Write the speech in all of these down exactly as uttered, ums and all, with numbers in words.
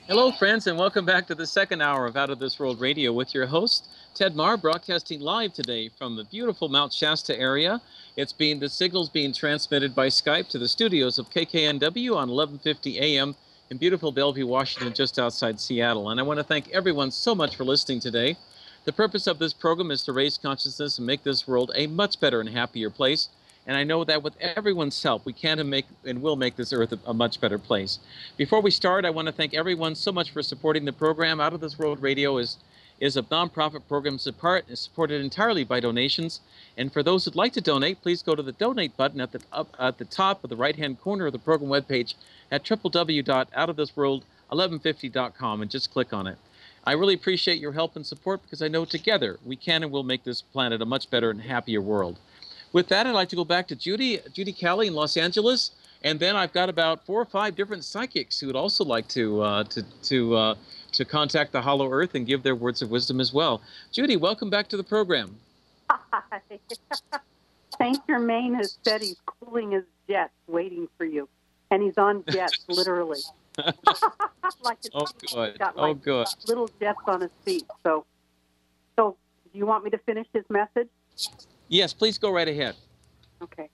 Hello, friends, and welcome back to the second hour of Out of This World Radio with your host, Ted Marr, broadcasting live today from the beautiful Mount Shasta area. It's being the signals being transmitted by Skype to the studios of K K N W on eleven fifty A M in beautiful Bellevue, Washington, just outside Seattle. And I want to thank everyone so much for listening today. The purpose of this program is to raise consciousness and make this world a much better and happier place. And I know that with everyone's help, we can and make and will make this earth a, a much better place. Before we start, I want to thank everyone so much for supporting the program. Out of This World Radio is is a nonprofit program support, is supported entirely by donations. And for those who'd like to donate, please go to the donate button at the up at the top of the right-hand corner of the program webpage at w w w dot out of this world eleven fifty dot com and just click on it. I really appreciate your help and support because I know together we can and will make this planet a much better and happier world. With that, I'd like to go back to Judy, Judy Cali in Los Angeles, and then I've got about four or five different psychics who would also like to uh, to to uh, to contact the Hollow Earth and give their words of wisdom as well. Judy, welcome back to the program. Hi. Saint Germain has said he's cooling his jets, waiting for you, and he's on jets literally. like his, oh good. Got oh like good. Little jets on his feet. So, so do you want me to finish his message? Yes, please go right ahead. Okay.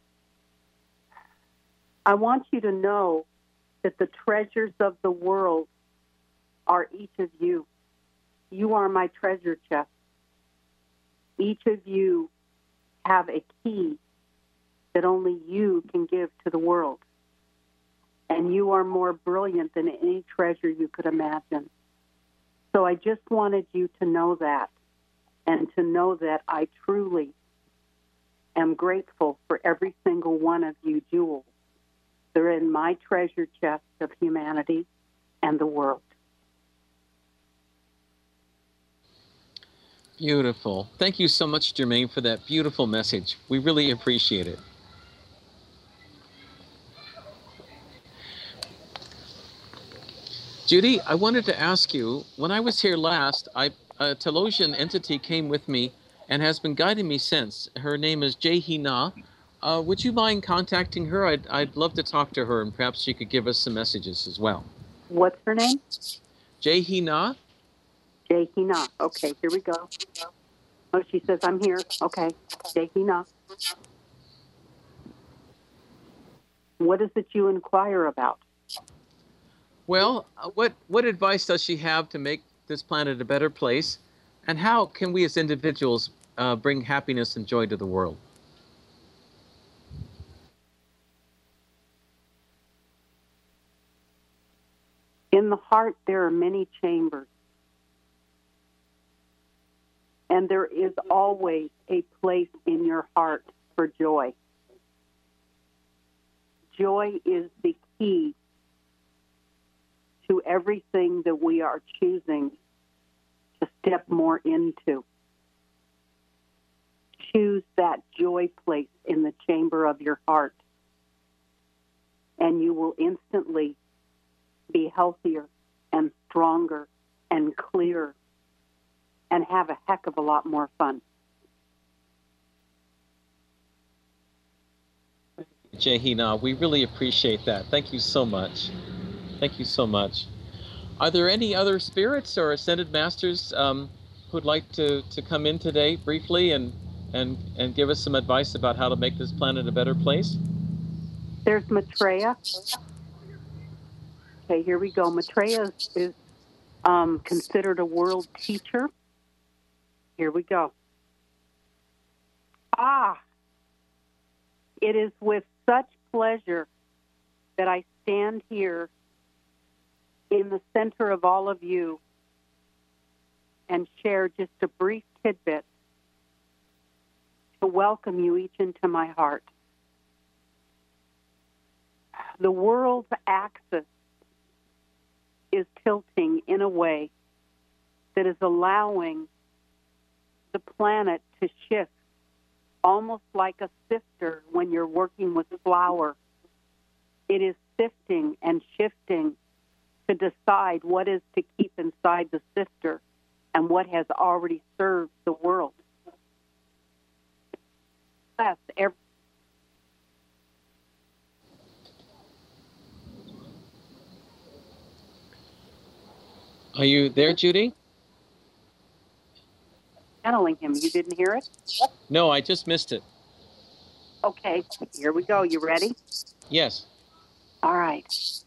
I want you to know that the treasures of the world are each of you. You are my treasure chest. Each of you have a key that only you can give to the world. And you are more brilliant than any treasure you could imagine. So I just wanted you to know that, and to know that I truly am grateful for every single one of you jewels. They're in my treasure chest of humanity and the world. Beautiful. Thank you so much, Germain, for that beautiful message. We really appreciate it. Judy, I wanted to ask you, when I was here last, I, a Telosian entity came with me and has been guiding me since. Her name is Jai Hina. Uh, would you mind contacting her? I'd, I'd love to talk to her, and perhaps she could give us some messages as well. What's her name? Jai Hina. Jai Hina. Okay, here we go. Oh, she says, I'm here. Okay, Jai Hina. What is it you inquire about? Well, uh, what, what advice does she have to make this planet a better place? And how can we as individuals uh, bring happiness and joy to the world? In the heart, there are many chambers. And there is always a place in your heart for joy. Joy is the key to everything that we are choosing to step more into. Choose that joy place in the chamber of your heart, and you will instantly be healthier and stronger and clearer and have a heck of a lot more fun. Jai Hina, we really appreciate that. Thank you so much. Thank you so much. Are there any other spirits or ascended masters um, who'd like to, to come in today briefly and, and, and give us some advice about how to make this planet a better place? There's Maitreya. Okay, here we go. Maitreya is, is um, considered a world teacher. Here we go. Ah, it is with such pleasure that I stand here in the center of all of you and share just a brief tidbit to welcome you each into my heart. The world's axis is tilting in a way that is allowing the planet to shift, almost like a sifter when you're working with flour. It is sifting and shifting to decide what is to keep inside the sifter and what has already served the world. Yes, every Are you there, Judy? Channeling him. You didn't hear it? No, I just missed it. Okay, here we go. You ready? Yes. All right.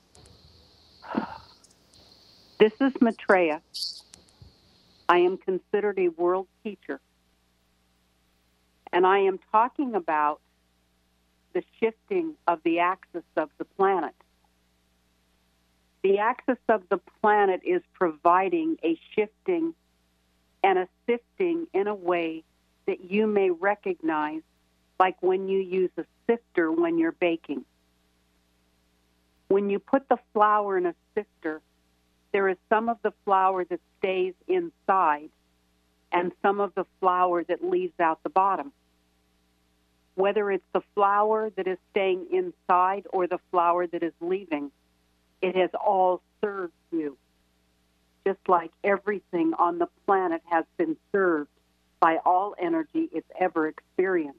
This is Maitreya. I am considered a world teacher. And I am talking about the shifting of the axis of the planet. The axis of the planet is providing a shifting and a sifting in a way that you may recognize, like when you use a sifter when you're baking. When you put the flour in a sifter, there is some of the flour that stays inside and some of the flour that leaves out the bottom. Whether it's the flour that is staying inside or the flour that is leaving, it has all served you. Just like everything on the planet has been served by all energy it's ever experienced.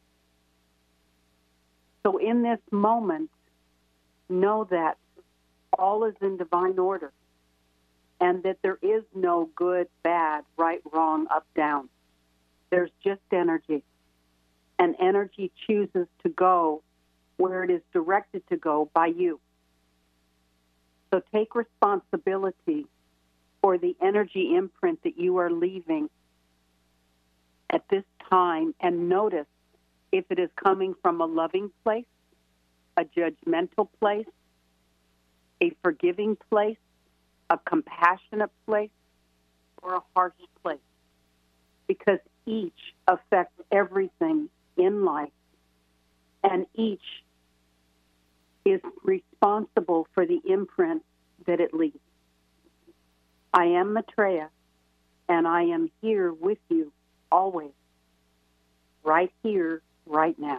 So in this moment, know that all is in divine order and that there is no good, bad, right, wrong, up, down. There's just energy. And energy chooses to go where it is directed to go by you. So take responsibility for the energy imprint that you are leaving at this time and notice if it is coming from a loving place, a judgmental place, a forgiving place, a compassionate place, or a harsh place. Because each affects everything in life, and each is responsible for the imprint that it leaves. I am Maitreya, and I am here with you always, right here, right now.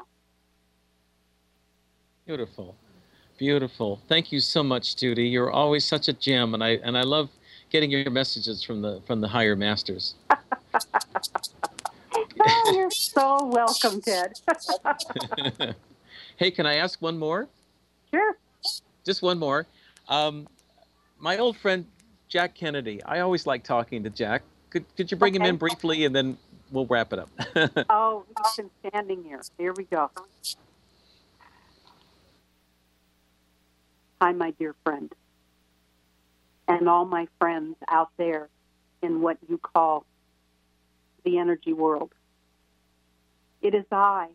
Beautiful. Beautiful. Thank you so much, Judy. You're always such a gem, and I and I love getting your messages from the from the higher masters. Oh, you're so welcome, Ted. Hey, can I ask one more? Sure. Just one more. Um, my old friend Jack Kennedy. I always like talking to Jack. Could could you bring Okay. him in briefly, and then we'll wrap it up. Oh, he's been standing here. Here we go. Hi, my dear friend, and all my friends out there in what you call the energy world. It is I,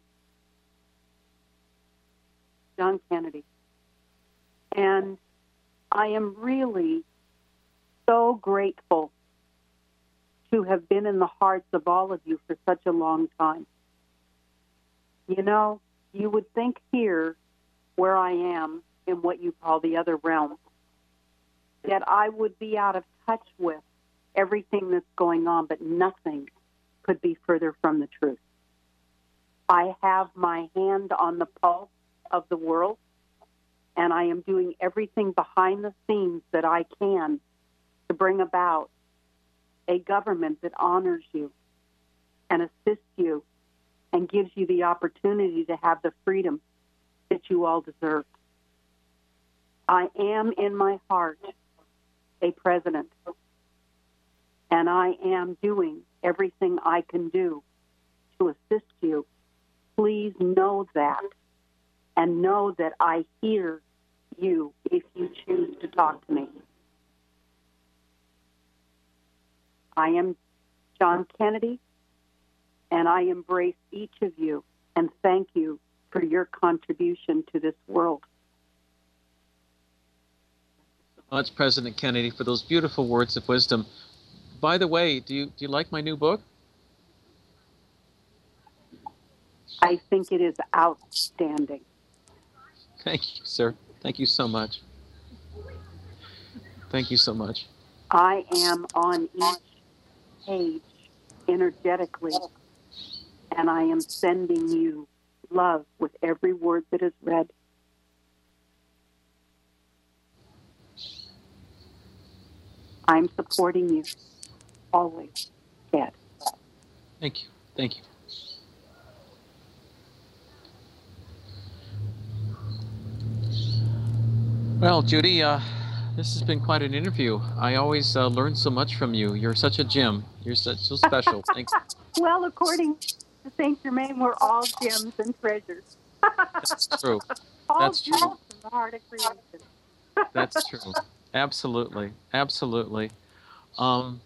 John Kennedy, and I am really so grateful to have been in the hearts of all of you for such a long time. You know, you would think here, where I am, in what you call the other realm, that I would be out of touch with everything that's going on, but nothing could be further from the truth. I have my hand on the pulse of the world, and I am doing everything behind the scenes that I can to bring about a government that honors you and assists you and gives you the opportunity to have the freedom that you all deserve. I am in my heart a president, and I am doing everything I can do to assist you. Please know that, and know that I hear you if you choose to talk to me. I am John Kennedy, and I embrace each of you and thank you for your contribution to this world. Much, President Kennedy, for those beautiful words of wisdom. By the way, do you do you like my new book? I think it is outstanding. Thank you, sir. Thank you so much. Thank you so much. I am on each page energetically, and I am sending you love with every word that is read. I'm supporting you always, Dad. Thank you. Thank you. Well, Judy, uh, This has been quite an interview. I always uh, learn so much from you. You're such a gem. You're such so special. Thanks. Well, according to Saint Germain, we're all gems and treasures. That's true. All That's gems true. from the heart of creation. That's true. Absolutely. Absolutely. Um,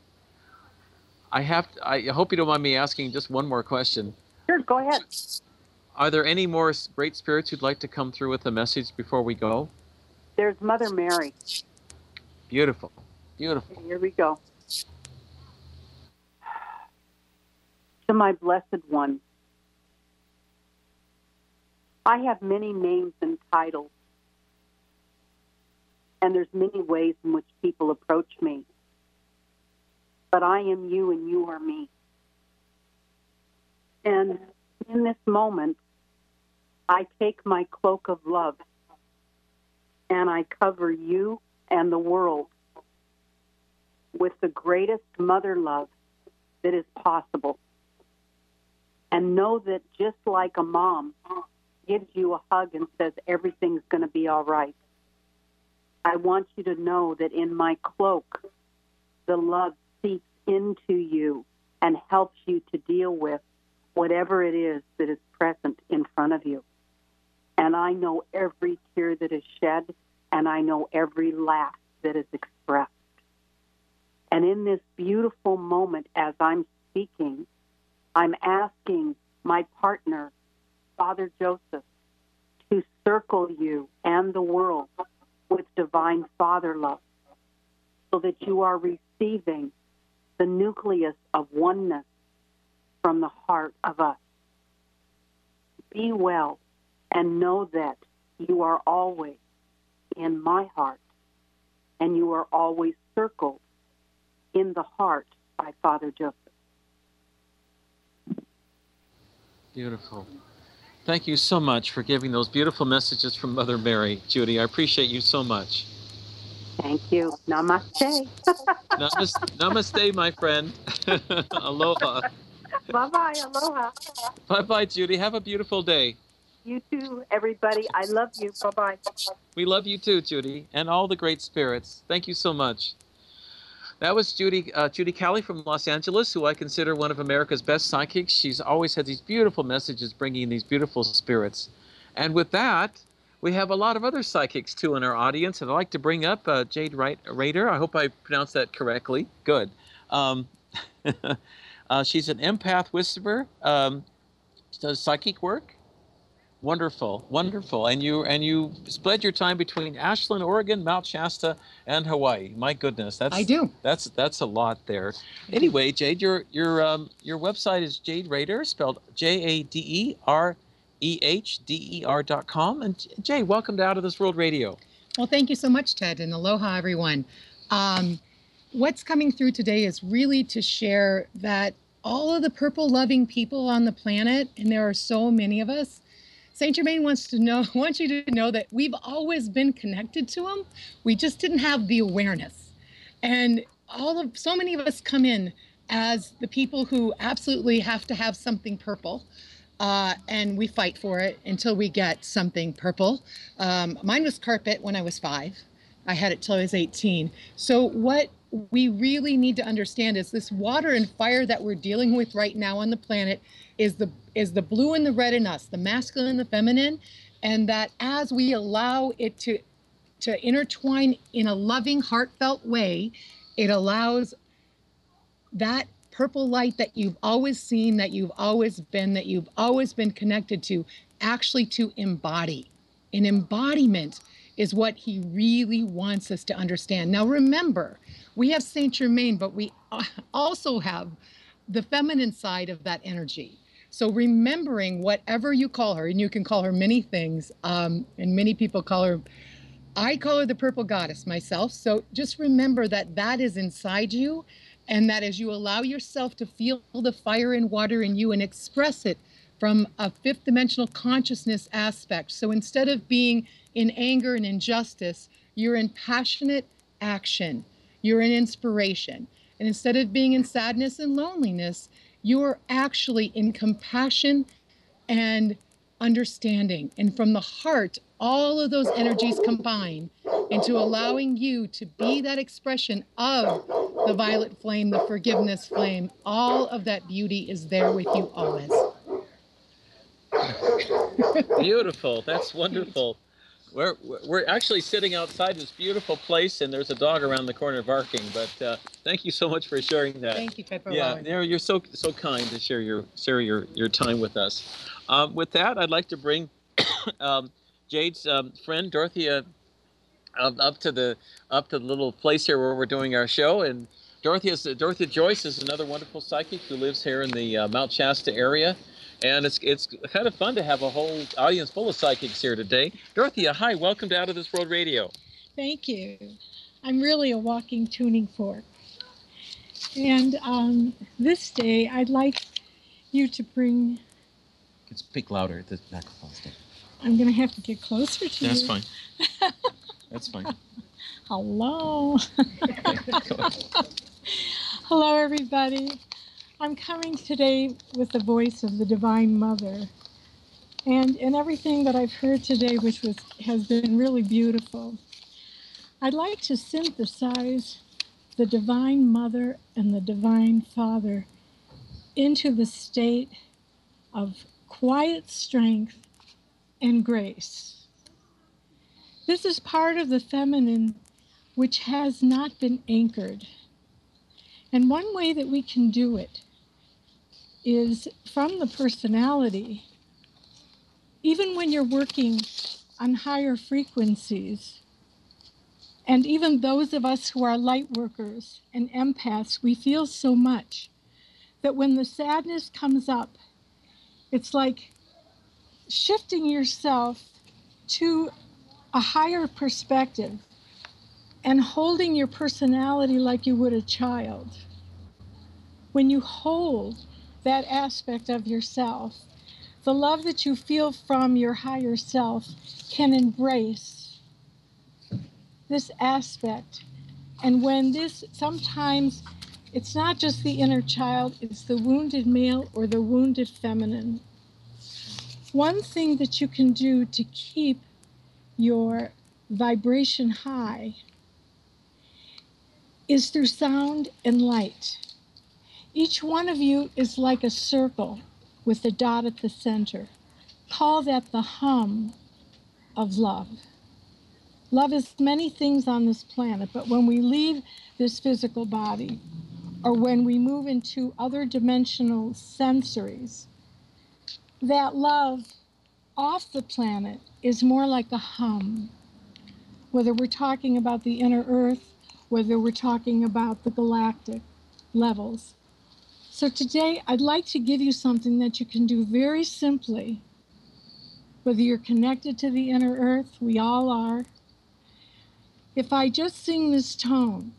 I have. To, I hope you don't mind me asking just one more question. Sure, go ahead. Are there any more great spirits who'd like to come through with a message before we go? There's Mother Mary. Beautiful. Beautiful. Here we go. To my blessed one, I have many names and titles, and there's many ways in which people approach me. But I am you and you are me. And in this moment, I take my cloak of love and I cover you and the world with the greatest mother love that is possible. And know that just like a mom gives you a hug and says everything's going to be all right, I want you to know that in my cloak, the love seeps into you and helps you to deal with whatever it is that is present in front of you. And I know every tear that is shed, and I know every laugh that is expressed. And in this beautiful moment, as I'm speaking, I'm asking my partner, Father Joseph, to circle you and the world with divine Father love so that you are receiving the nucleus of oneness from the heart of us. Be well and know that you are always in my heart and you are always circled in the heart by Father Joseph. Beautiful. Thank you so much for giving those beautiful messages from Mother Mary, Judy. I appreciate you so much. Thank you. Namaste. Namaste, namaste, my friend. Aloha. Bye-bye. Aloha. Bye-bye, Judy. Have a beautiful day. You too, everybody. I love you. Bye-bye. We love you too, Judy, and all the great spirits. Thank you so much. That was Judy uh, Judy Cali from Los Angeles, who I consider one of America's best psychics. She's always had these beautiful messages bringing these beautiful spirits. And with that, we have a lot of other psychics, too, in our audience. And I'd like to bring up uh, Jade Rader. I hope I pronounced that correctly. Good. Um, uh, she's an empath whisperer. Um, she does psychic work. Wonderful, wonderful. And you and you split your time between Ashland, Oregon, Mount Shasta, and Hawaii. My goodness, that's I do. That's that's a lot there. Anyway, Jade, your your um your website is Jade Rader, spelled J A D E R E H D E R dot com. And Jade, welcome to Out of This World Radio. Well, thank you so much, Ted, and aloha, everyone. Um, what's coming through today is really to share that all of the purple-loving people on the planet, and there are so many of us, Saint Germain wants to know, wants you to know that we've always been connected to them. We just didn't have the awareness. And all of, so many of us come in as the people who absolutely have to have something purple. Uh, and we fight for it until we get something purple. Um, mine was carpet when I was five. I had it till I was eighteen. So what we really need to understand is this water and fire that we're dealing with right now on the planet is the is the blue and the red in us, the masculine and the feminine, and that as we allow it to to intertwine in a loving, heartfelt way, it allows that purple light that you've always seen, that you've always been, that you've always been connected to, actually to embody. An embodiment is what he really wants us to understand. Now remember, we have Saint Germain, but we also have the feminine side of that energy. So remembering whatever you call her, and you can call her many things, um, and many people call her, I call her the purple goddess myself. So just remember that that is inside you, and that as you allow yourself to feel the fire and water in you and express it from a fifth dimensional consciousness aspect. So instead of being in anger and injustice, you're in passionate action. You're in inspiration. And instead of being in sadness and loneliness, you're actually in compassion and understanding. And from the heart, all of those energies combine into allowing you to be that expression of the violet flame, the forgiveness flame. All of that beauty is there with you always. Beautiful. That's wonderful. We're, we're actually sitting outside this beautiful place, and there's a dog around the corner barking. But uh, thank you so much for sharing that. Thank you, Ted, for Yeah, allowing me. you're, you're so so kind to share your share your your time with us. Um, with that, I'd like to bring um, Jade's um, friend Dorothea up, up to the up to the little place here where we're doing our show. And Dorothea is, Dorothea Joyce is another wonderful psychic who lives here in the uh, Mount Shasta area. And it's it's kind of fun to have a whole audience full of psychics here today. Dorothea, hi, welcome to Out of This World Radio. Thank you. I'm really a walking tuning fork. And um, this day, I'd like you to bring... You can speak louder, the microphone's there. I'm going to have to get closer to That's you. fine. That's fine. Hello. Hello, everybody. I'm coming today with the voice of the Divine Mother. And in everything that I've heard today, which was has been really beautiful, I'd like to synthesize the Divine Mother and the Divine Father into the state of quiet strength and grace. This is part of the feminine which has not been anchored. And one way that we can do it is from the personality. Even when you're working on higher frequencies, and even those of us who are light workers and empaths, we feel so much that when the sadness comes up, it's like shifting yourself to a higher perspective and holding your personality like you would a child. When you hold that aspect of yourself, the love that you feel from your higher self can embrace this aspect. And when this, sometimes it's not just the inner child, it's the wounded male or the wounded feminine. One thing that you can do to keep your vibration high is through sound and light. Each one of you is like a circle with a dot at the center. Call that the hum of love. Love is many things on this planet, but when we leave this physical body, or when we move into other dimensional sensories, that love off the planet is more like a hum. Whether we're talking about the inner earth, whether we're talking about the galactic levels. So today, I'd like to give you something that you can do very simply, whether you're connected to the inner earth, we all are. If I just sing this tone,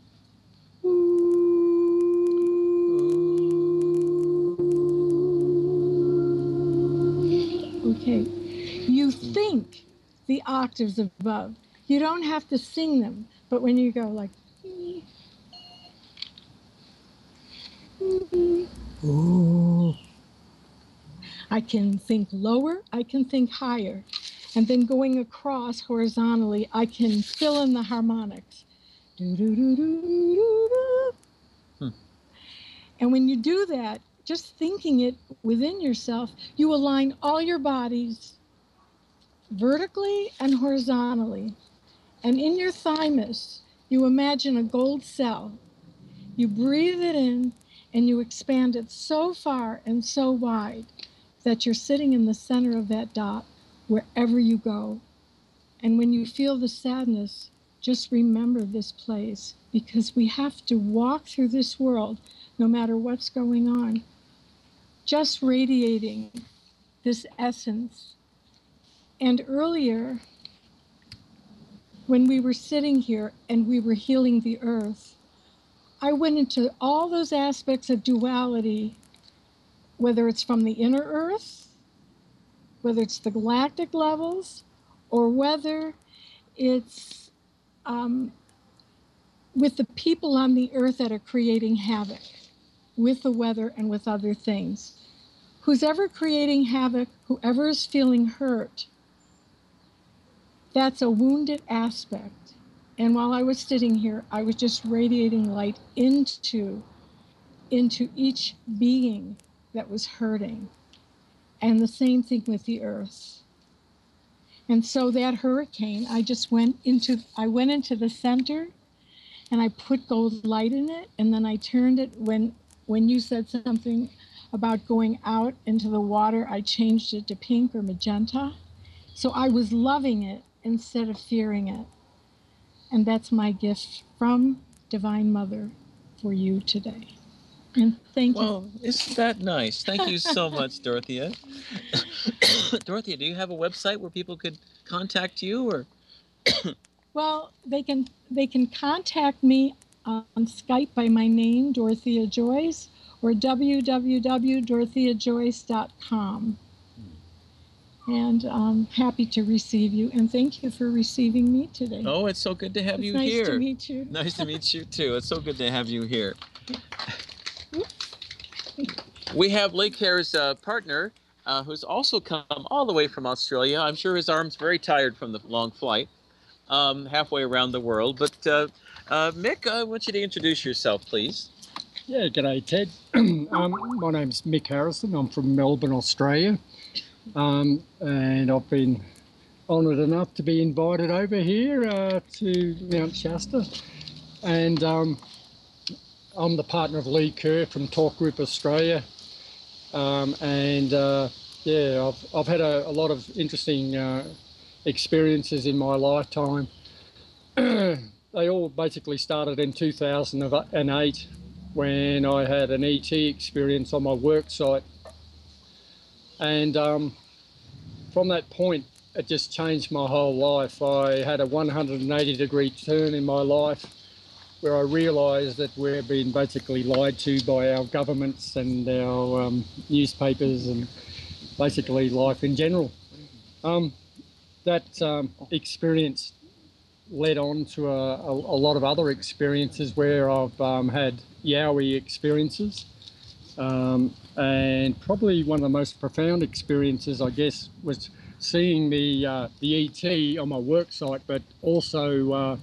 okay, you think the octaves above. You don't have to sing them, but when you go like, ooh. I can think lower, I can think higher. And then going across horizontally, I can fill in the harmonics. Do, do, do, do, do, do. Hmm. And when you do that, just thinking it within yourself, you align all your bodies vertically and horizontally. And in your thymus, you imagine a gold cell. You breathe it in, and you expand it so far and so wide that you're sitting in the center of that dot wherever you go. And when you feel the sadness, just remember this place, because we have to walk through this world, no matter what's going on, just radiating this essence. And earlier, when we were sitting here and we were healing the earth, I went into all those aspects of duality, whether it's from the inner earth, whether it's the galactic levels, or whether it's um, with the people on the earth that are creating havoc with the weather and with other things. Who's ever creating havoc, whoever is feeling hurt, that's a wounded aspect. And while I was sitting here, I was just radiating light into, into each being that was hurting. And the same thing with the earth. And so that hurricane, I just went into, I went into the center and I put gold light in it. And then I turned it when, when you said something about going out into the water, I changed it to pink or magenta. So I was loving it instead of fearing it. And that's my gift from Divine Mother for you today. And thank you. Well, isn't that nice? Thank you so much, Dorothea. Dorothea, do you have a website where people could contact you, or? Well, they can they can contact me on Skype by my name, Dorothea Joyce, or w w w dot dorothea joyce dot com. And I'm happy to receive you, and thank you for receiving me today. Oh, it's so good to have it's you nice here. Nice to meet you. Nice to meet you too. It's so good to have you here. We have Lake Hair's uh, partner, uh, who's also come all the way from Australia. I'm sure his arm's very tired from the long flight, um, halfway around the world. But uh, uh, Mick, I want you to introduce yourself, please. Yeah, g'day, Ted. um, my name's Mick Harrison. I'm from Melbourne, Australia. Um, and I've been honoured enough to be invited over here uh, to Mount Shasta. And um, I'm the partner of Lee Kerr from Talk Group Australia. Um, and uh, yeah, I've, I've had a, a lot of interesting uh, experiences in my lifetime. They all basically started in two thousand eight when I had an E T experience on my work site. And um, from that point, it just changed my whole life. I had a one hundred eighty degree turn in my life where I realised that we're being basically lied to by our governments and our um, newspapers and basically life in general. Um, that um, experience led on to a, a, a lot of other experiences where I've um, had Yowie experiences. Um, and probably one of the most profound experiences, I guess, was seeing the, uh, the E T on my work site, but also uh,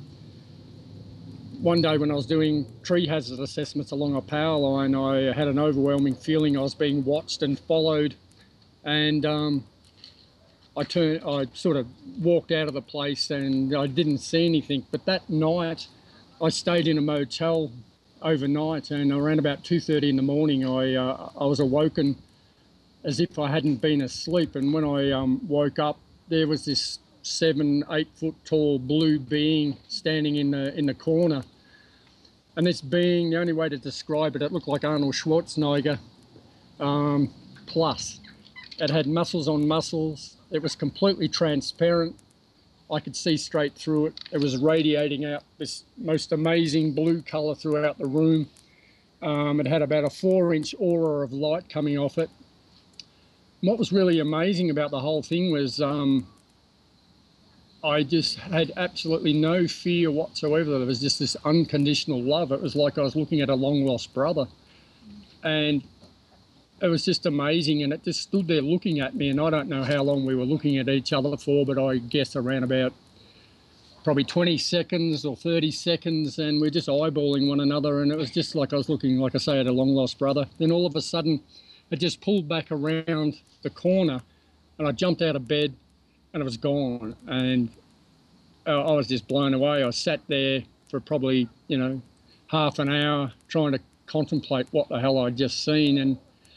one day when I was doing tree hazard assessments along a power line, I had an overwhelming feeling I was being watched and followed, and um, I turned, I sort of walked out of the place and I didn't see anything. But that night, I stayed in a motel overnight, and around about two thirty in the morning, I uh, I was awoken as if I hadn't been asleep. And when I um, woke up, there was this seven, eight foot tall blue being standing in the in the corner. And this being, the only way to describe it, it looked like Arnold Schwarzenegger um, plus. It had muscles on muscles. It was completely transparent. I could see straight through it. It was radiating out this most amazing blue colour throughout the room. Um, it had about a four inch aura of light coming off it. And what was really amazing about the whole thing was um, I just had absolutely no fear whatsoever. There was just this unconditional love. It was like I was looking at a long lost brother. And it was just amazing, and it just stood there looking at me, and I don't know how long we were looking at each other for, but I guess around about probably twenty seconds or thirty seconds, and we're just eyeballing one another, and it was just like I was looking, like I say, at a long lost brother. Then all of a sudden, it just pulled back around the corner, and I jumped out of bed, and it was gone, and I was just blown away. I sat there for probably, you know, half an hour trying to contemplate what the hell I'd just seen, and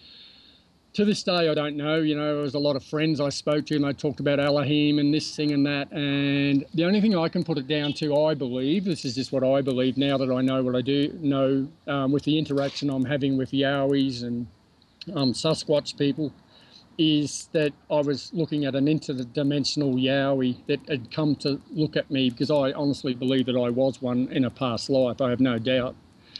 to this day, I don't know. You know, there was a lot of friends I spoke to, and they talked about Elohim and this thing and that. And the only thing I can put it down to, I believe, this is just what I believe now that I know what I do know um, with the interaction I'm having with Yowies and um, Sasquatch people, is that I was looking at an interdimensional Yowie that had come to look at me, because I honestly believe that I was one in a past life. I have no doubt.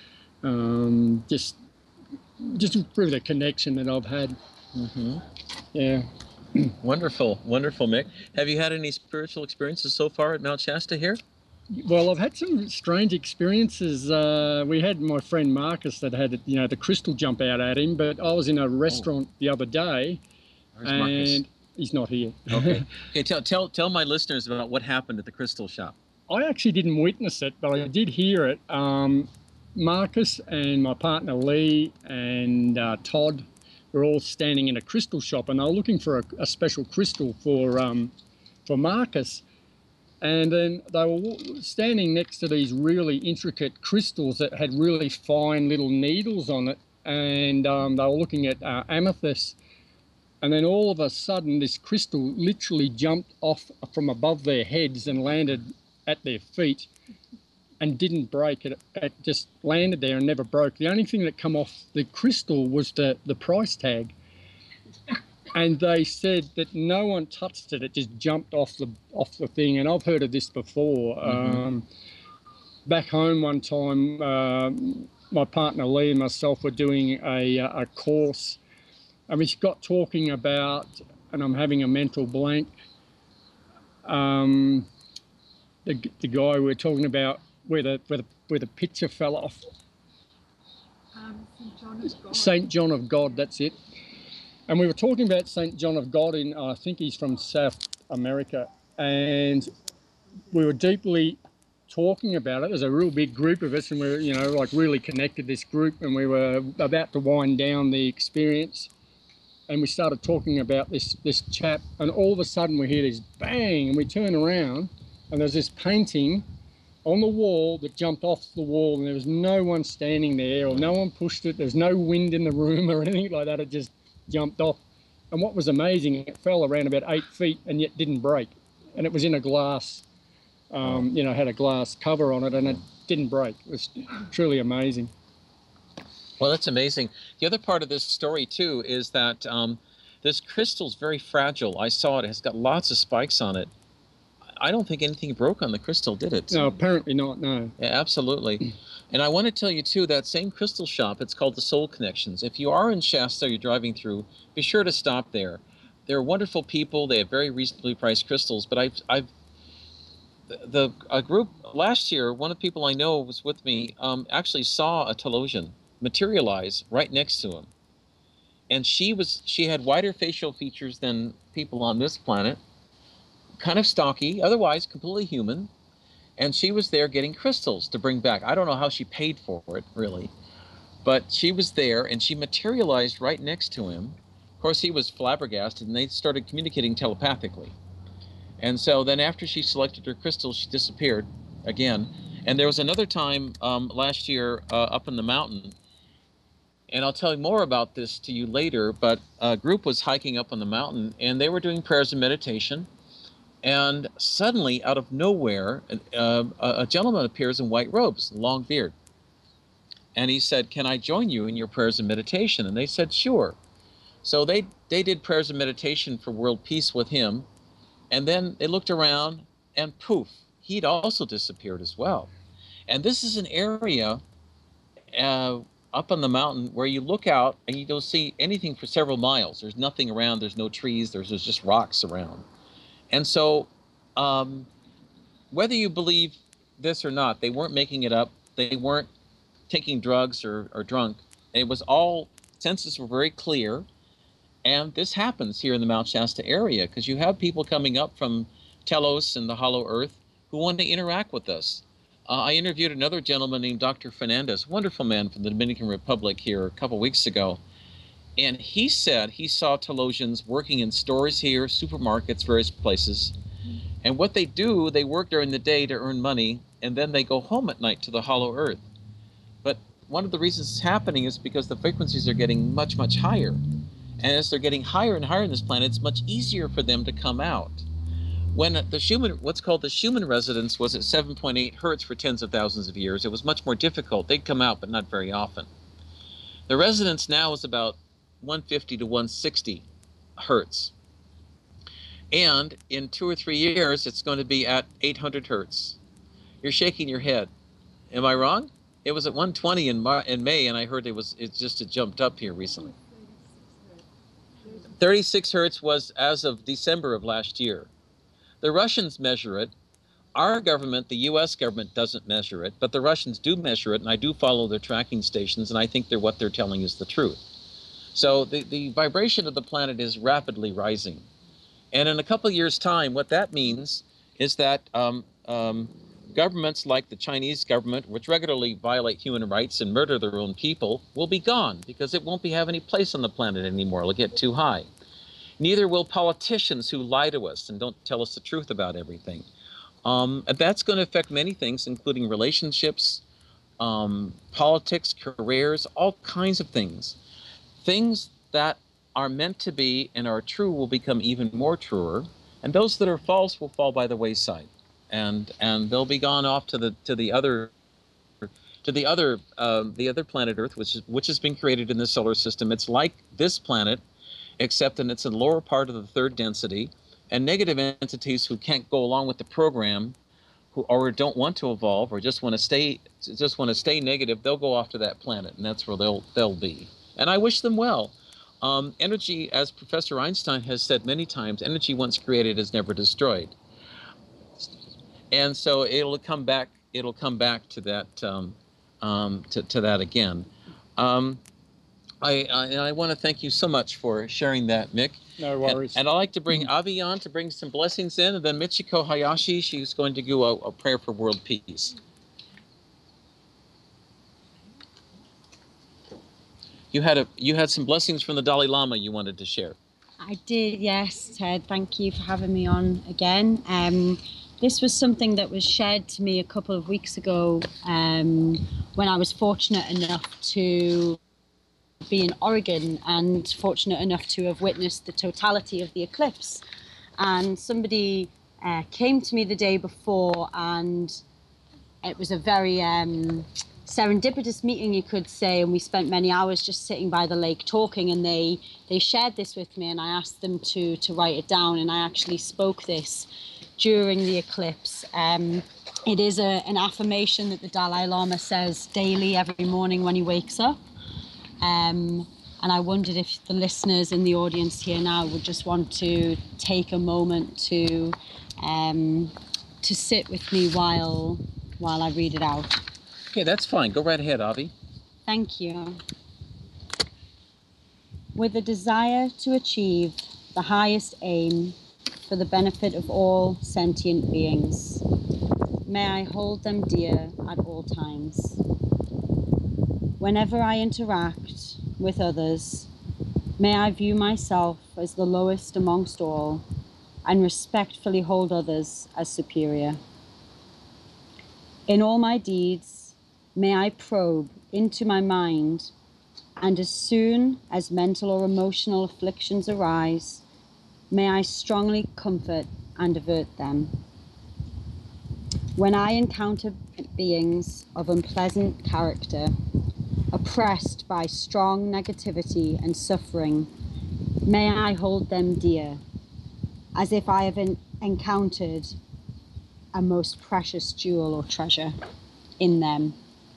Um, just. Just through the connection that I've had. Mm-hmm. Yeah. Wonderful, wonderful, Mick. Have you had any spiritual experiences so far at Mount Shasta here? Well, I've had some strange experiences. Uh, we had my friend Marcus that had, you know, the crystal jump out at him, but I was in a restaurant oh. the other day. Where's and Marcus? He's not here. Okay. Okay. Tell tell tell my listeners about what happened at the crystal shop. I actually didn't witness it, but I did hear it. Um, Marcus and my partner Lee and uh, Todd were all standing in a crystal shop, and they were looking for a, a special crystal for um, for Marcus. And then they were standing next to these really intricate crystals that had really fine little needles on it, and um, they were looking at uh, amethyst. And then all of a sudden, this crystal literally jumped off from above their heads and landed at their feet and didn't break. It, it just landed there and never broke. The only thing that come off the crystal was the, the price tag. And they said that no one touched it. It just jumped off the off the thing. And I've heard of this before. Mm-hmm. Um, back home one time, uh, my partner Lee and myself were doing a, a course, and we got talking about, and I'm having a mental blank, um, the, the guy we were talking about where the, where the, where the picture fell off. Um, Saint John of God. Saint John of God, that's it. And we were talking about Saint John of God in, uh, I think he's from South America, and we were deeply talking about it. There's a real big group of us, and we were, you know, like really connected, this group, and we were about to wind down the experience, and we started talking about this, this chap, and all of a sudden we hear this bang, and we turn around, and there's this painting on the wall that jumped off the wall, and there was no one standing there, or no one pushed it. There's no wind in the room or anything like that. It just jumped off. And what was amazing, it fell around about eight feet and yet didn't break. And it was in a glass, um, you know, had a glass cover on it, and it didn't break. It was truly amazing. Well, that's amazing. The other part of this story, too, is that um, this crystal's very fragile. I saw it. It's got lots of spikes on it. I don't think anything broke on the crystal, did it? No, apparently not, no. Yeah, absolutely. And I want to tell you, too, that same crystal shop, it's called the Soul Connections. If you are in Shasta, you're driving through, be sure to stop there. They're wonderful people. They have very reasonably priced crystals. But I've, I've the a group, last year, one of the people I know was with me, um, actually saw a Telosian materialize right next to him. And she was, she had wider facial features than people on this planet, kind of stocky, otherwise completely human. And she was there getting crystals to bring back. I don't know how she paid for it, really. But she was there, and she materialized right next to him. Of course, he was flabbergasted, and they started communicating telepathically. And so then after she selected her crystals, she disappeared again. And there was another time um, last year uh, up in the mountain, and I'll tell you more about this to you later, but a group was hiking up on the mountain, and they were doing prayers and meditation. And suddenly, out of nowhere, uh, a gentleman appears in white robes, long beard. And he said, "Can I join you in your prayers and meditation?" And they said, "Sure." So they, they did prayers and meditation for world peace with him. And then they looked around, and poof, he'd also disappeared as well. And this is an area uh, up on the mountain where you look out and you don't see anything for several miles. There's nothing around. There's no trees. There's, there's just rocks around. And so um, whether you believe this or not, they weren't making it up. They weren't taking drugs or, or drunk. It was all, senses were very clear. And this happens here in the Mount Shasta area because you have people coming up from Telos and the Hollow Earth who want to interact with us. Uh, I interviewed another gentleman named Doctor Fernandez, wonderful man from the Dominican Republic here a couple weeks ago. And he said he saw Telosians working in stores here, supermarkets, various places. And what they do, they work during the day to earn money, and then they go home at night to the Hollow Earth. But one of the reasons it's happening is because the frequencies are getting much, much higher. And as they're getting higher and higher on this planet, it's much easier for them to come out. When the Schumann, what's called the Schumann resonance was at seven point eight hertz for tens of thousands of years, it was much more difficult. They'd come out, but not very often. The resonance now is about one fifty to one sixty hertz. And in two or three years, it's going to be at eight hundred hertz. You're shaking your head. Am I wrong? It was at one twenty in, Mar in May, and I heard it was it just it jumped up here recently. thirty-six hertz was as of December of last year. The Russians measure it. Our government, the U S government, doesn't measure it, but the Russians do measure it, and I do follow their tracking stations, and I think they're what they're telling is the truth. So the, the vibration of the planet is rapidly rising. And in a couple of years' time, what that means is that um, um, Governments like the Chinese government, which regularly violate human rights and murder their own people, will be gone because it won't be have any place on the planet anymore. It'll get too high. Neither will politicians who lie to us and don't tell us the truth about everything. Um, and that's going to affect many things, including relationships, um, politics, careers, all kinds of things. Things that are meant to be and are true will become even more truer, and those that are false will fall by the wayside, and and they'll be gone off to the to the other to the other uh, the other planet Earth, which is which has been created in the solar system. It's like this planet, except that it's in the lower part of the third density, and negative entities who can't go along with the program, who or don't want to evolve or just want to stay just want to stay negative, they'll go off to that planet, and that's where they'll they'll be. And I wish them well. Um, energy, as Professor Einstein has said many times, energy once created is never destroyed. And so it'll come back. It'll come back to that um, um, to, to that again. Um, I, I, I want to thank you so much for sharing that, Mick. No worries. And, and I'd like to bring Avi on to bring some blessings in, and then Michiko Hayashi, she's going to do a, a prayer for world peace. You had a you had some blessings from the Dalai Lama you wanted to share. I did, yes, Ted. Thank you for having me on again. Um, this was something that was shared to me a couple of weeks ago um, when I was fortunate enough to be in Oregon and fortunate enough to have witnessed the totality of the eclipse. And somebody uh, came to me the day before, and it was a very um, serendipitous meeting, you could say, and we spent many hours just sitting by the lake talking, and they they shared this with me, and I asked them to to write it down, and I actually spoke this during the eclipse. Um, it is a, an affirmation that the Dalai Lama says daily, every morning when he wakes up. Um, and I wondered if the listeners in the audience here now would just want to take a moment to um, to sit with me while while I read it out. Okay, that's fine. Go right ahead, Avi. Thank you. With a desire to achieve the highest aim for the benefit of all sentient beings, may I hold them dear at all times. Whenever I interact with others, may I view myself as the lowest amongst all and respectfully hold others as superior. In all my deeds, may I probe into my mind, and as soon as mental or emotional afflictions arise, may I strongly comfort and avert them. When I encounter beings of unpleasant character, oppressed by strong negativity and suffering, may I hold them dear, as if I have encountered a most precious jewel or treasure in them.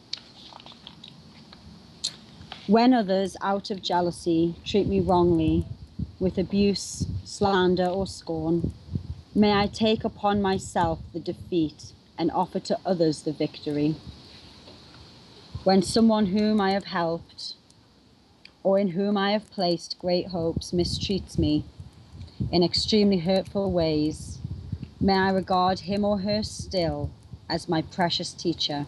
When others, out of jealousy, treat me wrongly, with abuse, slander, or scorn, may I take upon myself the defeat and offer to others the victory. When someone whom I have helped, or in whom I have placed great hopes, mistreats me in extremely hurtful ways, may I regard him or her still as my precious teacher.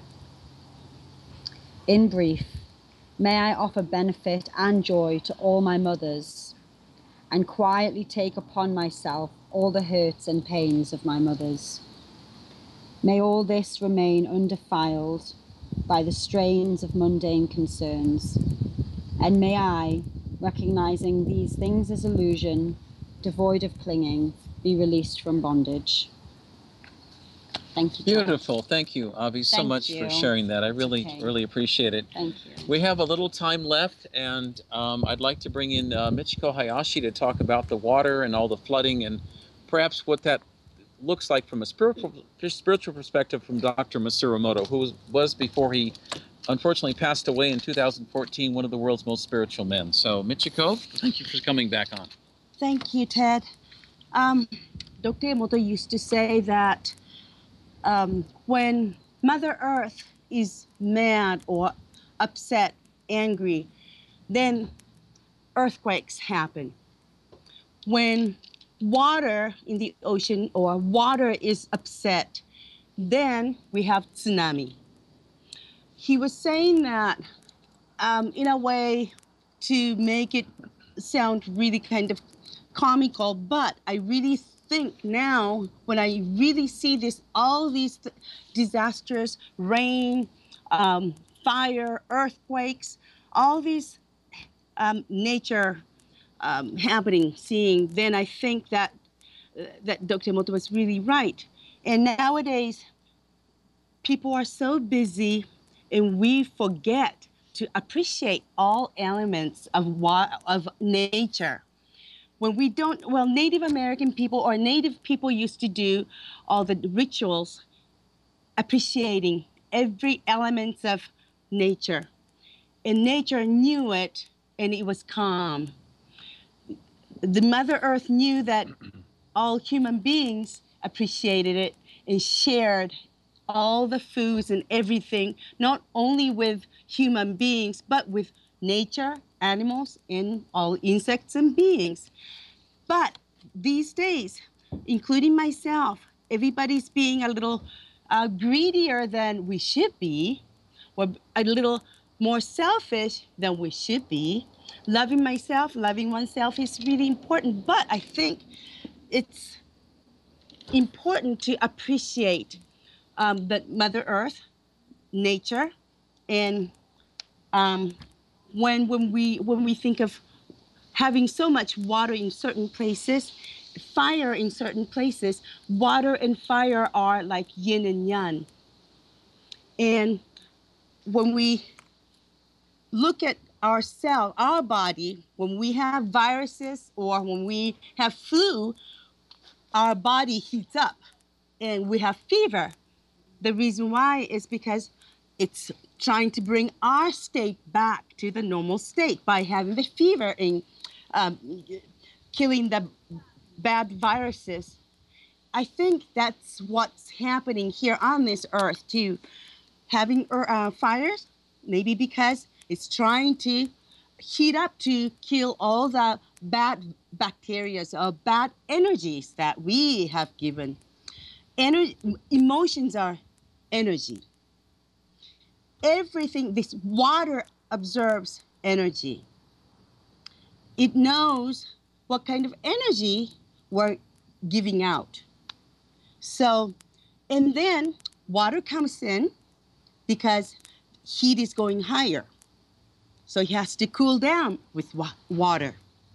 In brief, may I offer benefit and joy to all my mothers, and quietly take upon myself all the hurts and pains of my mothers. May all this remain undefiled by the strains of mundane concerns, and may I, recognizing these things as illusion, devoid of clinging, be released from bondage. Thank you. Beautiful. Thank you, Avi, so Thank much you. for sharing that. I really, Okay. really appreciate it. Thank you. We have a little time left, and um, I'd like to bring in uh, Michiko Hayashi to talk about the water and all the flooding, and perhaps what that looks like from a spiritual spiritual perspective from Doctor Masaru Emoto, who was, was before he unfortunately passed away in two thousand fourteen, one of the world's most spiritual men. So, Michiko, thank you for coming back on. Thank you, Ted. Um, Doctor Emoto used to say that um, when Mother Earth is mad or upset, angry, then earthquakes happen. When water in the ocean or water is upset, then we have tsunami. He was saying that um, in a way to make it sound really kind of comical, but I really think now when I really see this, all these th- disasters, rain, um, fire, earthquakes, all these um, nature um, happening, seeing, then I think that uh, that Doctor Emoto was really right. And nowadays, people are so busy and we forget to appreciate all elements of wa- of nature. When we don't, well, Native American people or Native people used to do all the rituals appreciating every element of nature. And nature knew it and it was calm. The Mother Earth knew that all human beings appreciated it and shared all the foods and everything, not only with human beings, but with nature, animals, and all insects and beings. But these days, including myself, everybody's being a little uh, greedier than we should be, or a little more selfish than we should be. Loving myself, loving oneself is really important, but I think it's important to appreciate um, the Mother Earth, nature, and um, when when we when we think of having so much water in certain places, fire in certain places, water and fire are like yin and yang. And when we look at ourselves, our body, when we have viruses or when we have flu, our body heats up and we have fever. The reason why is because it's trying to bring our state back to the normal state by having the fever and um, killing the bad viruses. I think that's what's happening here on this earth too. Having uh, fires, maybe because it's trying to heat up to kill all the bad bacteria or bad energies that we have given. Ener- emotions are energy. Everything, this water absorbs energy. It knows what kind of energy we're giving out. So, and then water comes in because heat is going higher. So it has to cool down with wa- water.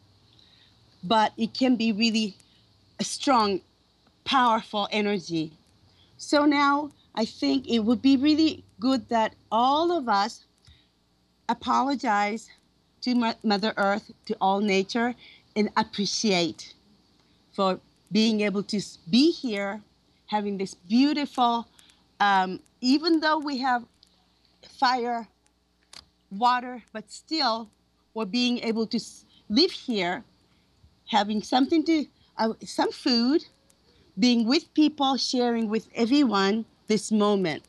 But it can be really a strong, powerful energy. So now I think it would be really good that all of us apologize to Mother Earth, to all nature, and appreciate for being able to be here, having this beautiful, um, even though we have fire, water, but still we're being able to live here, having something to, uh, some food, being with people, sharing with everyone this moment.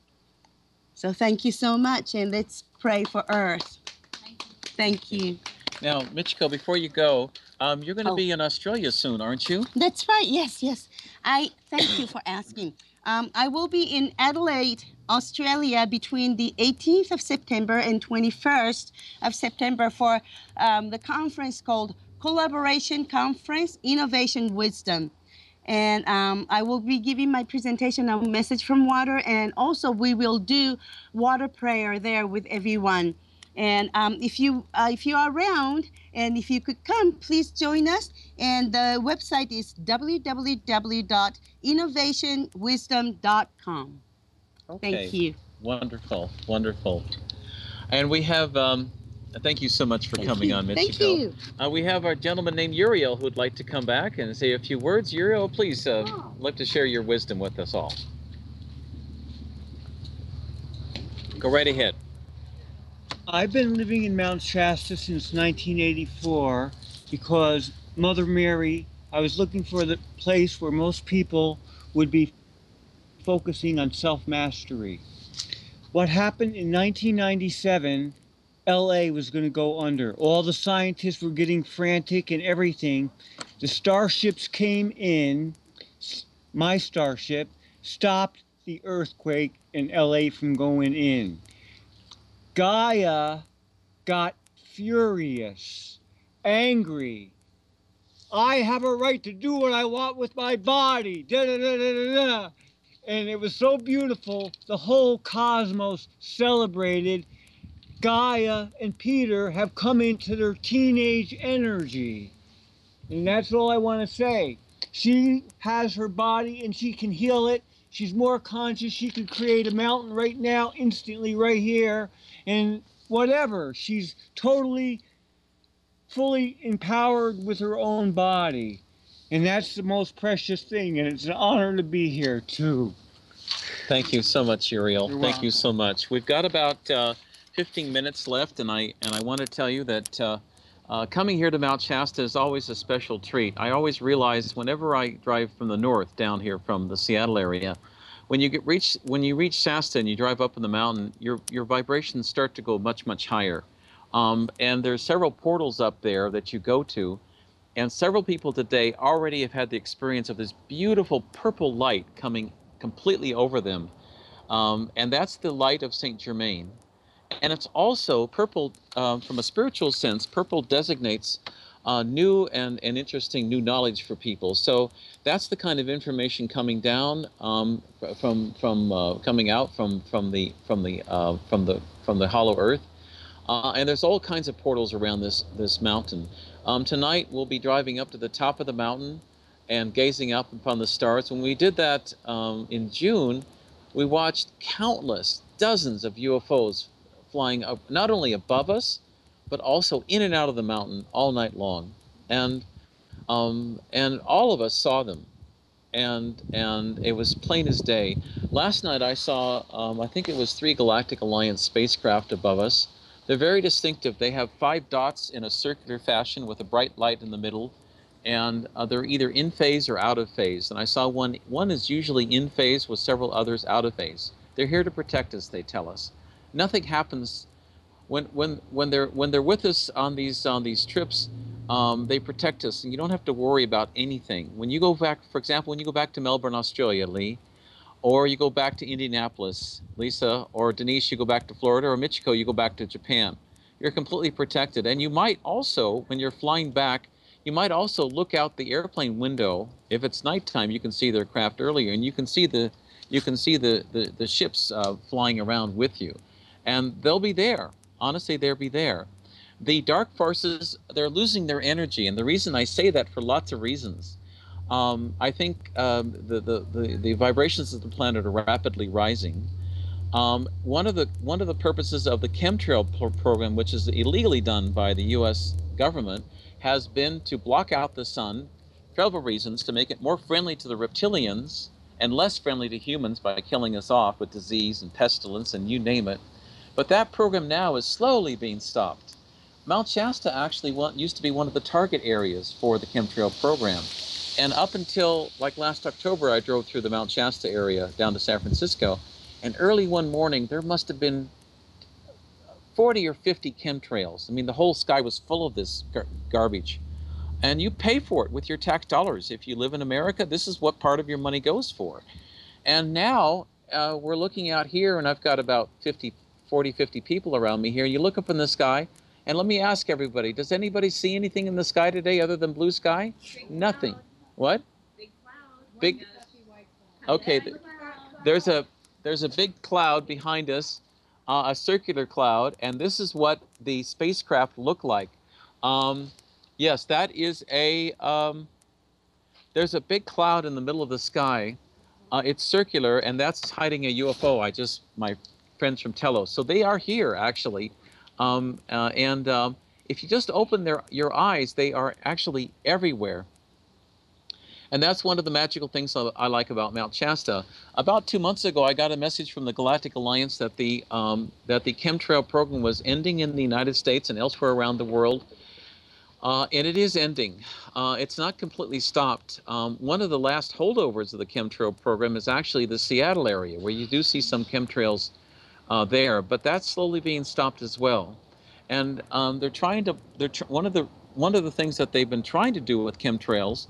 So thank you so much, and let's pray for Earth. Thank you. Now, Michiko, before you go, um, you're going to Oh. be in Australia soon, aren't you? That's right. Yes, yes. I thank you for asking. Um, I will be in Adelaide, Australia, between the eighteenth of September and twenty-first of September for um, the conference called Collaboration Conference Innovation Wisdom. And um, I will be giving my presentation on Message from Water, and also we will do water prayer there with everyone. And um, if you uh, if you are around and if you could come, please join us. And the website is w w w dot innovation wisdom dot com. Okay. Thank you. Wonderful, wonderful. And we have, um, thank you so much for Thank coming you. on, Michiko. Thank you. Uh, we have our gentleman named Uriel who'd like to come back and say a few words. Uriel, please, uh, Oh. love to share your wisdom with us all. Go right ahead. I've been living in Mount Shasta since nineteen eighty-four because Mother Mary, I was looking for the place where most people would be focusing on self-mastery. What happened in nineteen ninety-seven, L A was going to go under. All the scientists were getting frantic and everything. The starships came in, my starship, stopped, the earthquake in L A from going in. Gaia got furious, angry. I have a right to do what I want with my body. Da, da, da, da, da, da. And it was so beautiful. The whole cosmos celebrated. Gaia and Peter have come into their teenage energy. And that's all I want to say. She has her body and she can heal it. She's more conscious. She could create a mountain right now, instantly, right here. And whatever. She's totally, fully empowered with her own body. And that's the most precious thing. And it's an honor to be here, too. Thank you so much, Uriel. You're Thank welcome. you so much. We've got about uh, fifteen minutes left, and I and I want to tell you that uh, uh, coming here to Mount Shasta is always a special treat. I always realize whenever I drive from the north down here from the Seattle area, when you get reach when you reach Shasta and you drive up in the mountain, your your vibrations start to go much much higher, um, and there's several portals up there that you go to. And several people today already have had the experience of this beautiful purple light coming completely over them. Um, and that's the light of Saint Germain. And it's also purple, uh, from a spiritual sense, purple designates uh, new and, and interesting new knowledge for people. So that's the kind of information coming down um, from from uh, coming out from from the from the uh, from the from the hollow earth. Uh, and there's all kinds of portals around this this mountain. Um, tonight we'll be driving up to the top of the mountain and gazing up upon the stars. When we did that um, in June, we watched countless, dozens of U F Os flying up, not only above us, but also in and out of the mountain all night long. And um, and all of us saw them, and and it was plain as day. Last night I saw, um, I think it was three Galactic Alliance spacecraft above us. They're very distinctive. They have five dots in a circular fashion with a bright light in the middle, and uh, they're either in phase or out of phase. And I saw one, one is usually in phase with several others out of phase. They're here to protect us, they tell us. Nothing happens when, when, when, they're, when they're with us on these, on these trips. Um, they protect us, and you don't have to worry about anything. When you go back, for example, when you go back to Melbourne, Australia, Lee, or you go back to Indianapolis, Lisa, or Denise, you go back to Florida, or Michiko, you go back to Japan. You're completely protected. And you might also, when you're flying back, you might also look out the airplane window. If it's nighttime, you can see their craft earlier, and you can see the, you can see the, the, the ships uh, flying around with you. And they'll be there. Honestly, they'll be there. The dark forces, they're losing their energy. And the reason I say that, for lots of reasons. Um, I think um, the, the, the, the vibrations of the planet are rapidly rising. Um, one of the one of the purposes of the chemtrail pro program, which is illegally done by the U S government, has been to block out the sun for several reasons, to make it more friendly to the reptilians and less friendly to humans by killing us off with disease and pestilence and you name it. But that program now is slowly being stopped. Mount Shasta actually used to be one of the target areas for the chemtrail program. And up until, like last October, I drove through the Mount Shasta area down to San Francisco, and early one morning, there must have been forty or fifty chemtrails. I mean, the whole sky was full of this gar garbage. And you pay for it with your tax dollars. If you live in America, this is what part of your money goes for. And now uh, we're looking out here, and I've got about fifty, forty, fifty people around me here. You look up in the sky, and let me ask everybody, does anybody see anything in the sky today other than blue sky? Nothing. What? Big cloud. Big. Okay. There's a there's a big cloud behind us, uh, a circular cloud, and this is what the spacecraft look like. Um, yes, that is a. Um, there's a big cloud in the middle of the sky. Uh, it's circular, and that's hiding a U F O. I just my friends from Telos, so they are here actually, um, uh, and um, if you just open their your eyes, they are actually everywhere. And that's one of the magical things I like about Mount Shasta. About two months ago, I got a message from the Galactic Alliance that the um, that the chemtrail program was ending in the United States and elsewhere around the world, uh, and it is ending. Uh, it's not completely stopped. Um, one of the last holdovers of the chemtrail program is actually the Seattle area, where you do see some chemtrails uh, there, but that's slowly being stopped as well. And um, they're trying to. They're tr one of the one of the things that they've been trying to do with chemtrails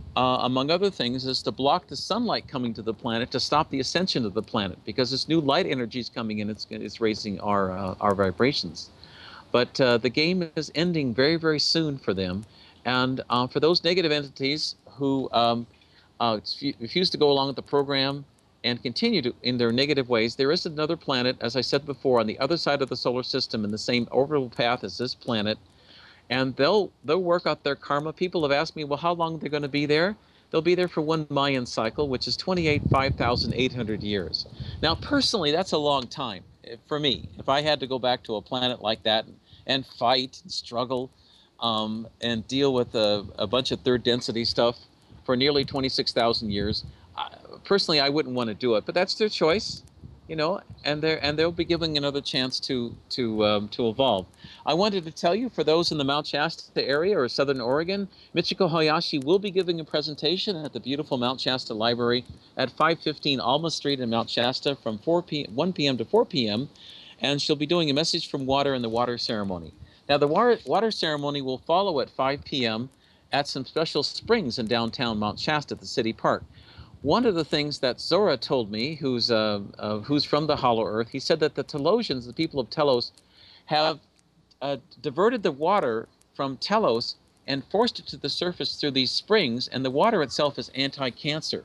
uh, among other things, is to block the sunlight coming to the planet to stop the ascension of the planet, because this new light energy is coming in. It's, it's raising our, uh, our vibrations. But uh, the game is ending very, very soon for them. And uh, for those negative entities who um, uh, refuse to go along with the program and continue to in their negative ways, there is another planet, as I said before, on the other side of the solar system in the same orbital path as this planet. And they'll, they'll work out their karma. People have asked me, well, how long they're going to be there? They'll be there for one Mayan cycle, which is twenty-eight, five thousand eight hundred years. Now, personally, that's a long time for me. If I had to go back to a planet like that and, and fight and struggle um, and deal with a, a bunch of third density stuff for nearly twenty-six thousand years, I, personally, I wouldn't want to do it. But that's their choice, you know, and they're and they'll be giving another chance to to um, to evolve. I wanted to tell you, for those in the Mount Shasta area or Southern Oregon, Michiko Hayashi will be giving a presentation at the beautiful Mount Shasta Library at five fifteen Alma Street in Mount Shasta from one p m to four p m And she'll be doing a message from water in the water ceremony. Now, the water, water ceremony will follow at five p m at some special springs in downtown Mount Shasta at the city park. One of the things that Zora told me, who's uh, uh, who's from the Hollow Earth, he said that the Telosians, the people of Telos, have uh, diverted the water from Telos and forced it to the surface through these springs, and the water itself is anti-cancer.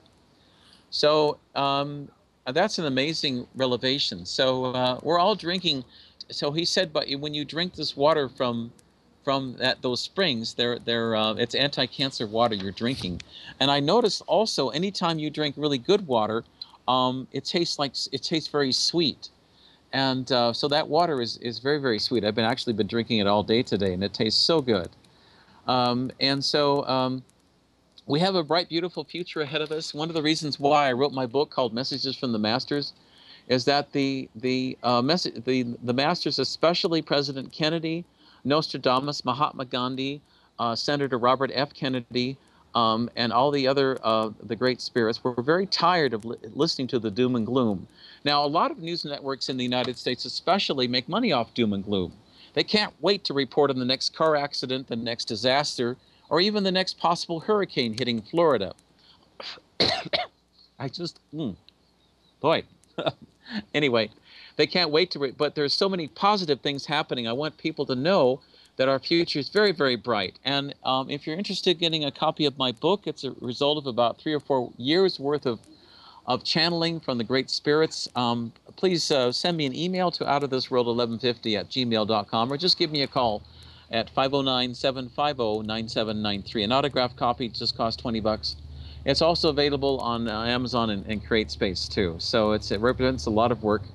So um, that's an amazing revelation. So uh, we're all drinking. So he said, but when you drink this water from from that, those springs, they're, they're, uh, it's anti-cancer water you're drinking. And I noticed also, anytime you drink really good water, um, it tastes like, it tastes very sweet. And uh, so that water is, is very, very sweet. I've been actually been drinking it all day today, and it tastes so good. Um, and so um, we have a bright, beautiful future ahead of us. One of the reasons why I wrote my book called Messages from the Masters is that the, the, uh, message, the, the Masters, especially President Kennedy, Nostradamus, Mahatma Gandhi, uh, Senator Robert F. Kennedy, um, and all the other uh, the great spirits were very tired of li listening to the doom and gloom. Now, a lot of news networks in the United States especially make money off doom and gloom. They can't wait to report on the next car accident, the next disaster, or even the next possible hurricane hitting Florida. I just, mm, boy. Anyway. They can't wait to, re but there's so many positive things happening. I want people to know that our future is very, very bright. And um, if you're interested in getting a copy of my book, it's a result of about three or four years worth of, of channeling from the great spirits. Um, please uh, send me an email to out of this world eleven fifty at gmail dot com, or just give me a call at five oh nine, seven five oh, nine seven nine three. An autographed copy just costs twenty bucks. It's also available on uh, Amazon and, and CreateSpace too. So it's, it represents a lot of work.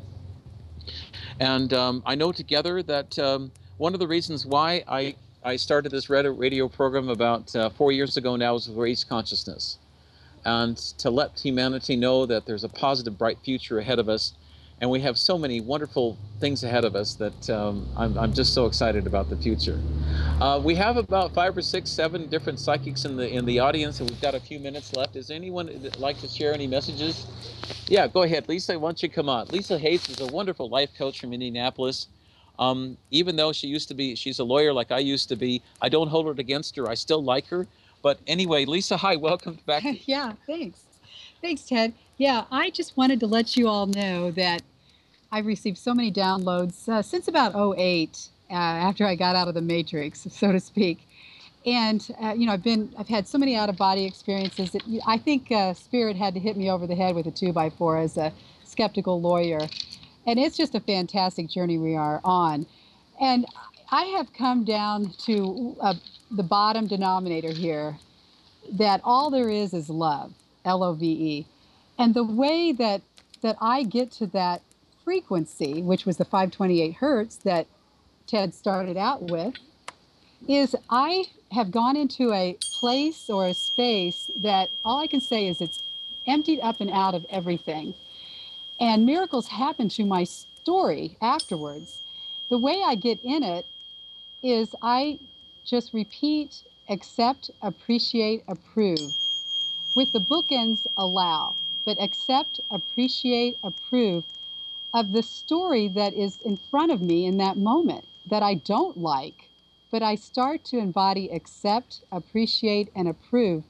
And um, I know together that um, one of the reasons why I, I started this radio program about uh, four years ago now is raise consciousness. And to let humanity know that there's a positive, bright future ahead of us. And we have so many wonderful things ahead of us that um, I'm, I'm just so excited about the future. Uh, we have about five or six, seven different psychics in the, in the audience, and we've got a few minutes left. Is anyone like to share any messages? Yeah, go ahead. Lisa, why don't you come on? Lisa Hayes is a wonderful life coach from Indianapolis. Um, even though she used to be, she's a lawyer like I used to be, I don't hold it against her. I still like her. But anyway, Lisa, hi, welcome back. Yeah, thanks. Thanks, Ted. Yeah, I just wanted to let you all know that I've received so many downloads uh, since about oh eight, uh, after I got out of the matrix, so to speak. And, uh, you know, I've been, I've had so many out-of-body experiences that I think uh, Spirit had to hit me over the head with a two by four as a skeptical lawyer. And it's just a fantastic journey we are on. And I have come down to uh, the bottom denominator here, that all there is is love, L O V E. And the way that, that I get to that frequency, which was the five twenty-eight hertz that Ted started out with, is I have gone into a place or a space that all I can say is it's emptied up and out of everything. And miracles happen to my story afterwards. The way I get in it is I just repeat, accept, appreciate, approve, with the bookends allow, but accept, appreciate, approve of the story that is in front of me in that moment that I don't like, but I start to embody, accept, appreciate, and approve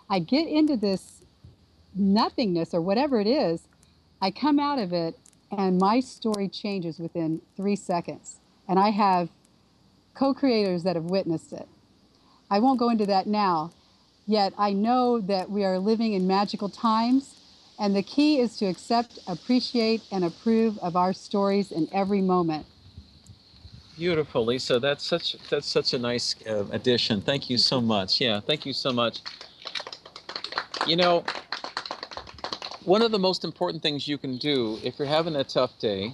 I get into this nothingness or whatever it is, I come out of it and my story changes within three seconds. And I have co-creators that have witnessed it. I won't go into that now, yet I know that we are living in magical times, and the key is to accept, appreciate, and approve of our stories in every moment. Beautiful, Lisa. That's such that's such a nice uh, addition. Thank you so much. Yeah, thank you so much. You know, one of the most important things you can do if you're having a tough day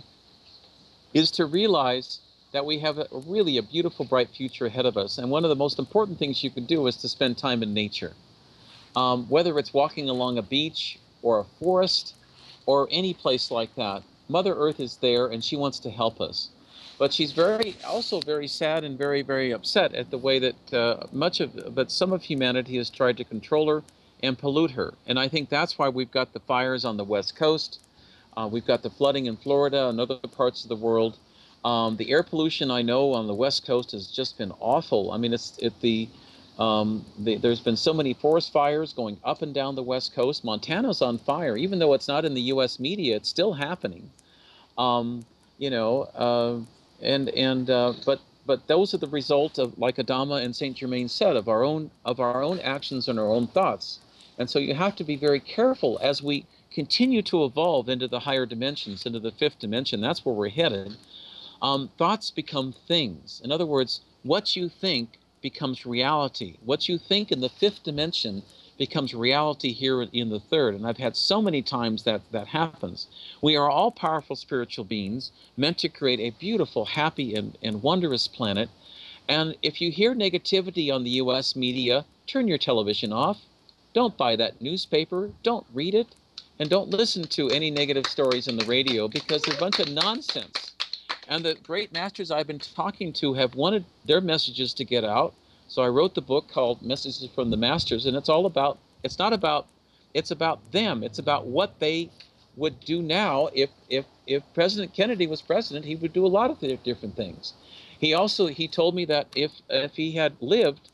is to realize that we have a, really a beautiful, bright future ahead of us. And one of the most important things you can do is to spend time in nature. Um, whether it's walking along a beach or a forest or any place like that, Mother Earth is there and she wants to help us. But she's very, also very sad and very, very upset at the way that uh, much of, but some of humanity has tried to control her and pollute her. And I think that's why we've got the fires on the West Coast. Uh, we've got the flooding in Florida and other parts of the world. Um, the air pollution, I know, on the West Coast has just been awful. I mean, it's it, the, um, the there's been so many forest fires going up and down the West Coast. Montana's on fire. Even though it's not in the U S media, it's still happening. Um, you know, uh, and and uh, but but those are the result of, like Adama and Saint Germain said, of our own of our own actions and our own thoughts. And so you have to be very careful as we continue to evolve into the higher dimensions, into the fifth dimension. That's where we're headed. Um, thoughts become things. In other words, what you think becomes reality. What you think in the fifth dimension becomes reality here in the third. And I've had so many times that that happens. We are all powerful spiritual beings meant to create a beautiful, happy, and, and wondrous planet. And if you hear negativity on the U S media, turn your television off. Don't buy that newspaper. Don't read it. And don't listen to any negative stories on the radio, because they're a bunch of nonsense. And the great masters I've been talking to have wanted their messages to get out. So I wrote the book called Messages from the Masters, and it's all about, it's not about, it's about them. It's about what they would do now. If, if, if President Kennedy was president, he would do a lot of different things. He also, he told me that if, if he had lived,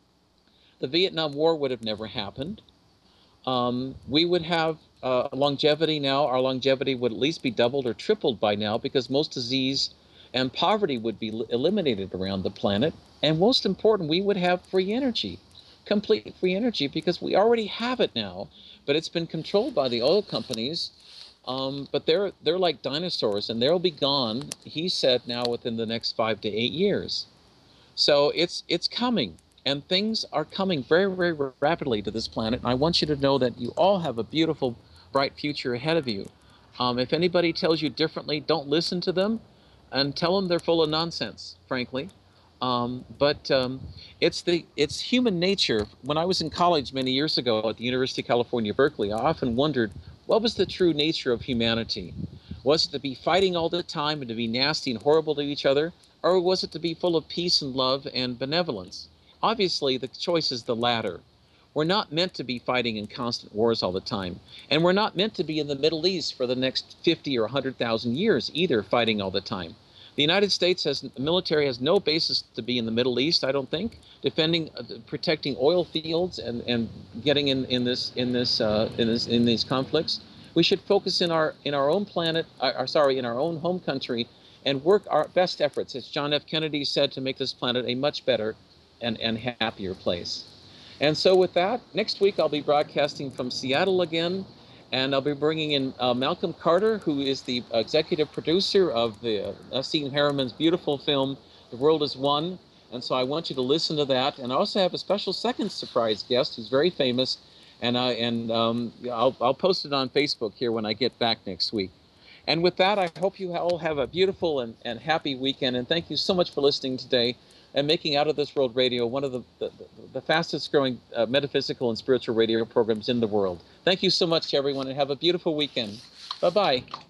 the Vietnam War would have never happened. Um, we would have uh, longevity now. Our longevity would at least be doubled or tripled by now, because most disease and poverty would be eliminated around the planet. And most important, we would have free energy, complete free energy, because we already have it now, but it's been controlled by the oil companies. Um, but they're, they're like dinosaurs, and they'll be gone, he said, now within the next five to eight years. So it's, it's coming. And things are coming very, very rapidly to this planet. And I want you to know that you all have a beautiful, bright future ahead of you. Um, if anybody tells you differently, don't listen to them, and tell them they're full of nonsense, frankly. Um, but um, it's the it's human nature. When I was in college many years ago at the University of California, Berkeley, I often wondered, what was the true nature of humanity? Was it to be fighting all the time and to be nasty and horrible to each other? Or was it to be full of peace and love and benevolence? Obviously, the choice is the latter. We're not meant to be fighting in constant wars all the time. And we're not meant to be in the Middle East for the next fifty or one hundred thousand years either, fighting all the time. The United States has, the military has no basis to be in the Middle East, I don't think, defending, uh, protecting oil fields and, and getting in, in, this, in, this, uh, in, this, in these conflicts. We should focus in our, in our own planet, uh, or sorry, in our own home country, and work our best efforts, as John F. Kennedy said, to make this planet a much better and, and happier place. And so with that, next week I'll be broadcasting from Seattle again, and I'll be bringing in uh, Malcolm Carter, who is the executive producer of the uh, Nassim Haramehn's beautiful film, The World Is One. And so I want you to listen to that. And I also have a special second surprise guest who's very famous, and, I, and um, I'll, I'll post it on Facebook here when I get back next week. And with that, I hope you all have a beautiful and, and happy weekend, and thank you so much for listening today and making Out of This World Radio one of the, the, the fastest growing uh, metaphysical and spiritual radio programs in the world. Thank you so much, everyone, and have a beautiful weekend. Bye-bye.